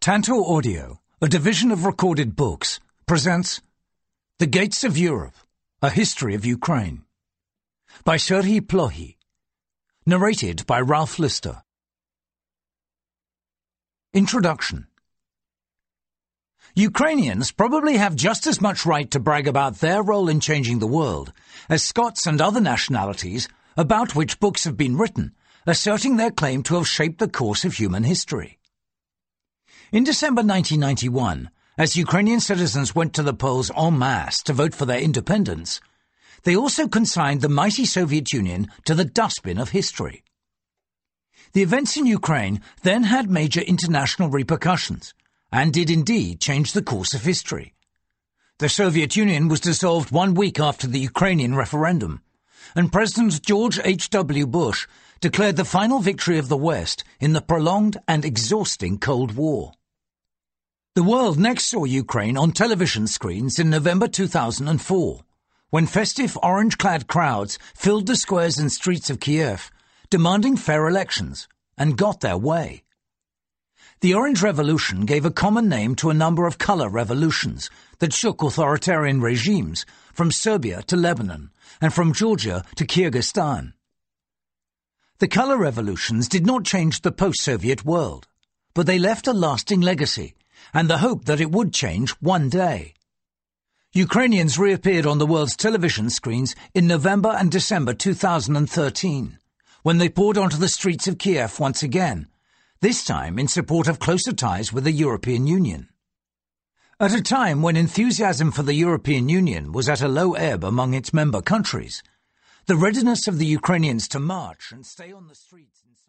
Tantor Audio, a division of Recorded Books, presents The Gates of Europe, A History of Ukraine, by Serhiy Plokhii, narrated by Ralph Lister. Introduction. Ukrainians probably have just as much right to brag about their role in changing the world as Scots and other nationalities about which books have been written, asserting their claim to have shaped the course of human history. In December 1991, as Ukrainian citizens went to the polls en masse to vote for their independence, they also consigned the mighty Soviet Union to the dustbin of history. The events in Ukraine then had major international repercussions, and did indeed change the course of history. The Soviet Union was dissolved 1 week after the Ukrainian referendum, and President George H.W. Bush declared the final victory of the West in the prolonged and exhausting Cold War. The world next saw Ukraine on television screens in November 2004, when festive orange-clad crowds filled the squares and streets of Kiev, demanding fair elections, and got their way. The Orange Revolution gave a common name to a number of color revolutions that shook authoritarian regimes from Serbia to Lebanon and from Georgia to Kyrgyzstan. The color revolutions did not change the post-Soviet world, but they left a lasting legacy and the hope that it would change one day. Ukrainians reappeared on the world's television screens in November and December 2013, when they poured onto the streets of Kiev once again, this time in support of closer ties with the European Union. At a time when enthusiasm for the European Union was at a low ebb among its member countries, the readiness of the Ukrainians to march and stay on the streets in